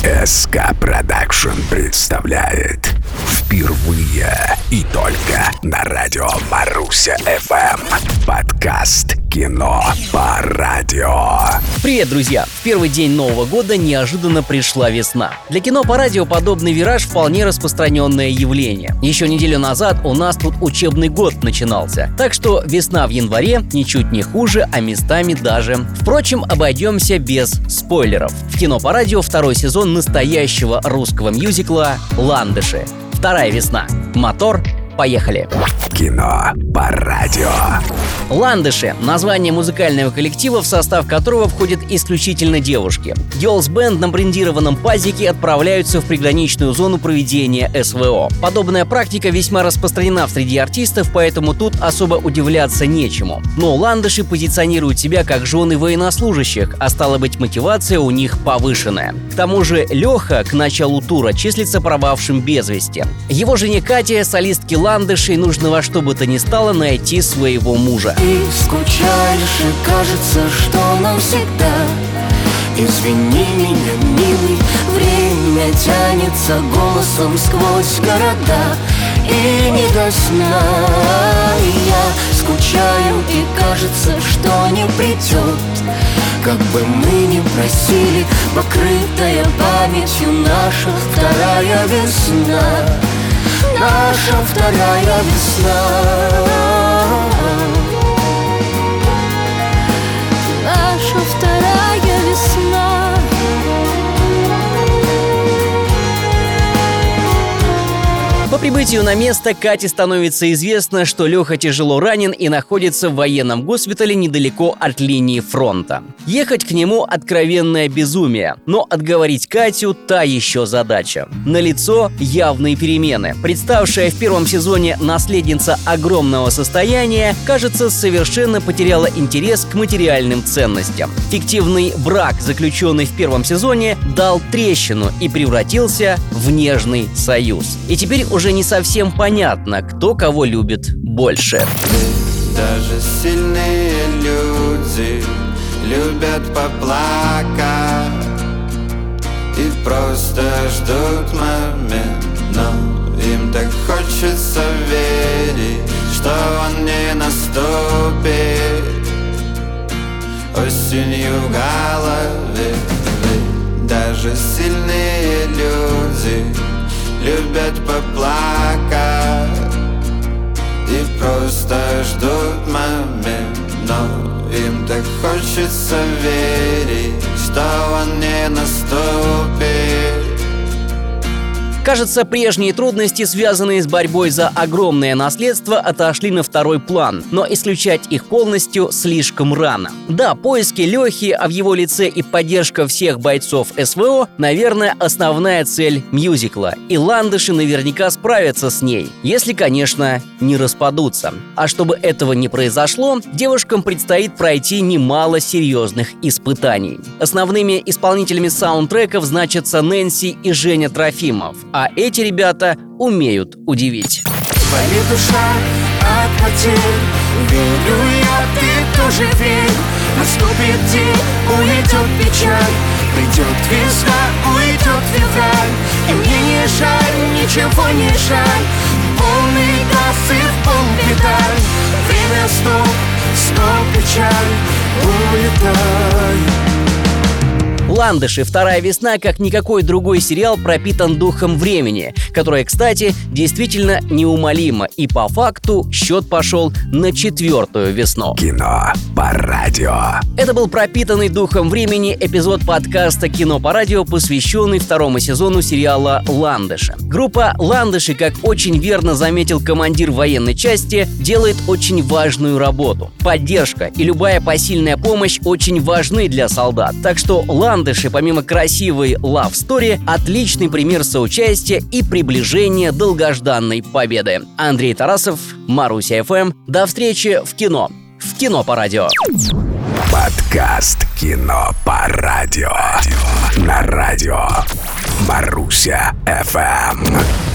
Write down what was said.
СК Продакшн представляет впервые и только на радио Маруся FM подкаст «Кино по радио». Привет, друзья! В первый день Нового года неожиданно пришла весна. Для кино по радио подобный вираж вполне распространенное явление. Еще неделю назад у нас тут учебный год начинался, так что весна в январе ничуть не хуже, а местами даже. Впрочем, обойдемся без спойлеров. В кино по радио второй сезон настоящего русского мюзикла «Ландыши». Вторая весна. Мотор. Поехали! Кино по радио. «Ландыши» — название музыкального коллектива, в состав которого входят исключительно девушки. Girls Band на брендированном пазике отправляются в приграничную зону проведения СВО. Подобная практика весьма распространена среди артистов, поэтому тут особо удивляться нечему. Но «Ландыши» позиционируют себя как жены военнослужащих, а стало быть, мотивация у них повышенная. К тому же Леха к началу тура числится пропавшим без вести. Его жене Кате, солистке «Ландышей», нужно во что бы то ни стало найти своего мужа. Ты скучаешь и кажется, что навсегда. Извини меня, милый, время тянется голосом сквозь города. И не до сна я скучаю, и кажется, что не придет. Как бы мы ни просили, покрытая памятью наша вторая весна. Наша вторая весна. Наша вторая весна. По прибытию на место Кате становится известно, что Леха тяжело ранен и находится в военном госпитале недалеко от линии фронта. Ехать к нему откровенное безумие, но отговорить Катю – та еще задача. Налицо явные перемены. Представшая в первом сезоне наследница огромного состояния, кажется, совершенно потеряла интерес к материальным ценностям. Фиктивный брак, заключенный в первом сезоне, дал трещину и превратился в нежный союз. И теперь уже не совсем понятно, кто кого любит больше. Даже сильные люди любят поплакать и просто ждут момент, но им так хочется верить, что он не наступит осенью в голове. Даже сильные люди любят поплакать и просто ждут момент, но им так хочется верить, что он не наступит. Кажется, прежние трудности, связанные с борьбой за огромное наследство, отошли на второй план, но исключать их полностью слишком рано. Да, поиски Лехи, а в его лице и поддержка всех бойцов СВО, наверное, основная цель мюзикла. И «Ландыши» наверняка справятся с ней, если, конечно, не распадутся. А чтобы этого не произошло, девушкам предстоит пройти немало серьезных испытаний. Основными исполнителями саундтреков значатся Нэнси и Женя Трофимов. А эти ребята умеют удивить. Болит душа от потерь, верю я, ты тоже верь. Наступит день, уйдет печаль, придет весна, уйдет февраль. И мне не жаль, ничего не жаль, полный газ и в пол педаль. Время стоп печаль, улетай. «Ландыши. Вторая весна», как никакой другой сериал, пропитан духом времени, которое, кстати, действительно неумолимо, и по факту счет пошел на 4-ю весну. Кино по радио. Это был пропитанный духом времени эпизод подкаста «Кино по радио», посвященный второму сезону сериала «Ландыши». Группа «Ландыши», как очень верно заметил командир военной части, делает очень важную работу. Поддержка и любая посильная помощь очень важны для солдат, так что «Ландыши», помимо красивой лав-стори, отличный пример соучастия и приближения долгожданной победы. Андрей Тарасов, Маруся FM. До встречи в кино. В «Кино по радио». Подкаст «Кино по радио» на радио Маруся FM.